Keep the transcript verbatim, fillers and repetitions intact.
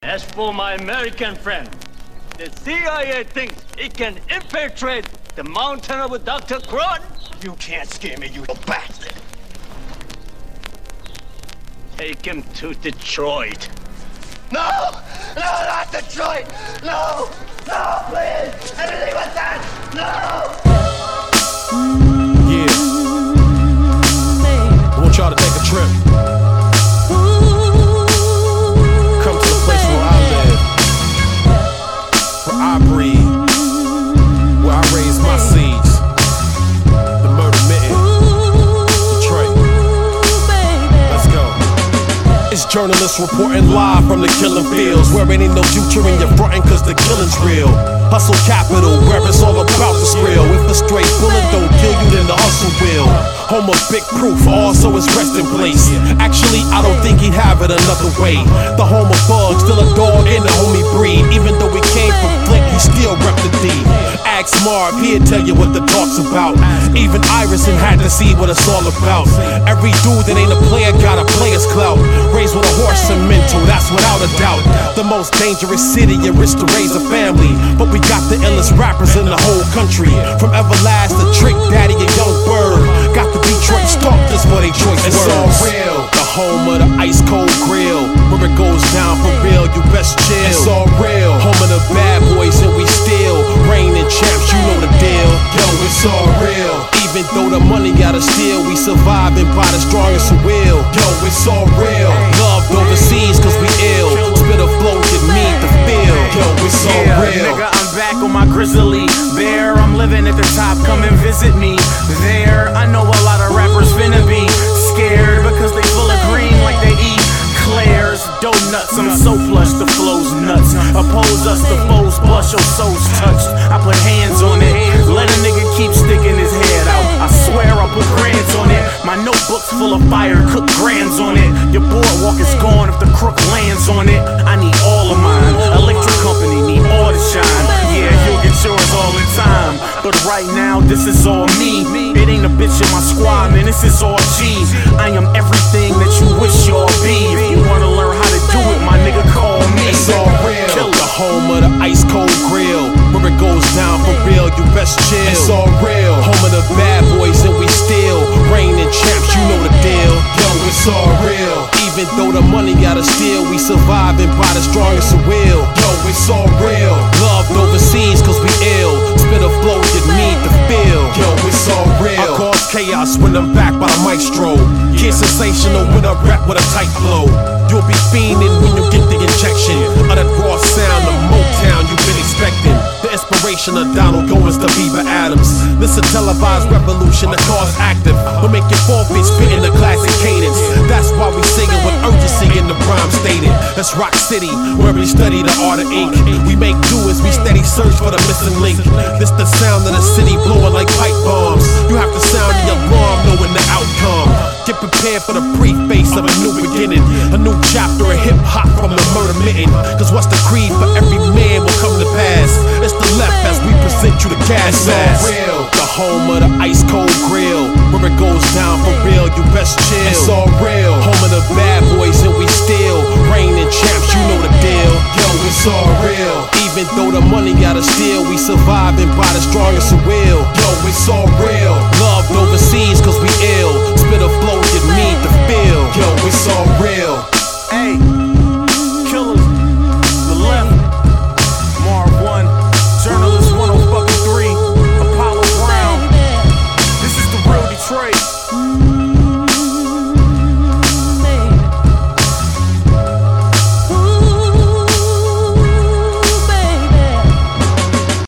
As for my American friend, the C I A thinks it can infiltrate the mountain of Doctor Crud. You can't scare me, you little bastard. Take him to Detroit. No! No, not Detroit! No! No, please! Anything but that! No! Yeah. I want y'all to take a trip. Come to the place where I live, where I breathe, where I raise my seeds. The Murder Mitten, Detroit. Let's go. It's journalists reporting live from the killing fields, where ain't no future in your frontin' cause the killing's real. Hustle capital, where it's all about the skrill. If a straight bullet don't kill you, then the hustle will. Home of big proof, also his rest in place. Actually, I don't think he'd have it another way. The home of bugs, still a dog in the homie breed. Even though he came from Flint, he still rep the D. Ask Marv, he'll tell you what the talk's about. Even Iverson had to see what it's all about. Every dude that ain't a player got a player's clout. Raised with a horse and mental, that's without a doubt. The most dangerous city in which to raise a family. But we got the illest rappers in the whole country. From Everlast to Trick Daddy and Young Bird. Got the Detroit Stalkers for they choice words. It's all real. The home of the ice cold grill. Where it goes down for real, you best chill. It's all real. Home of the bad boys and we still reigning champs, you know the deal. Yo, it's all real. Even though the money gotta steal, we surviving by the strongest of will. Yo, it's all real. Loved overseas cause we ill. Spit a flow you need to feel. Yo, it's all yeah, real. Nigga, I'm back on my grizzly bear. I'm living at the top, come and visit me there. I know a lot of rappers finna be scared because they full of green like they eat Claire's donuts. I'm so plush, the flow's nuts. Oppose us, the foes blush, your soul's touched. I put hands on it, let a nigga keep sticking his head out. I swear I put grands on it. My notebook's full of fire, cook grands on it. Your boardwalk is gone if the crook lands on it. I need all of mine. Electric company need all to shine. Yeah, you'll get yours all in time. But right now, this is all me. It ain't a bitch in my squad, man, this is all G. I am everything that you wish y'all be. If you wanna learn how to do it, my nigga, call me. It's all real. Kill the home of the ice cold grill. Where it goes down for real, you best chill. It's all real. Home of the bad boys and we still reigning champs, you know the deal. Yo, it's all real. Even though the money gotta steal, we surviving by the strongest of will. Yo, it's all real. Loved overseas cause we ill. Spit a flow you need to feel. Yo, it's all real. I cause chaos when I'm back by the maestro. Kid sensational when I rap with a tight flow. You'll be fiending when you get the injection of that raw sound of Motown you've been expecting. The inspiration of Donald Goins to Bieber Adams. This a televised revolution, the cause active. We'll make your forfeit spit in the classic cadence. That's why we singing with urgency in the rhyme stated. That's Rock City, where we study the art of ink. We make do as we steady search for the missing link. This the sound of the city blowing like pipe bombs. You have to sound the alarm knowing the outcome. Get prepared for the preface of a new beginning. A new chapter of hip hop from the Murder Mitten. Cause what's the creed for every man will come to pass. It's the left as we present you the gas mask. Real. The home of the ice cold grill. Where it goes down for real, you best chill. It's all real. Home of the bad boys and we still reigning champs, you know the deal. Yo, it's all real. Even though the money gotta steal, we surviving by the strongest of will. Yo, it's all real. Loved overseas cause we ill. Spit a flow you need to feel. Yo, it's all real. Hey.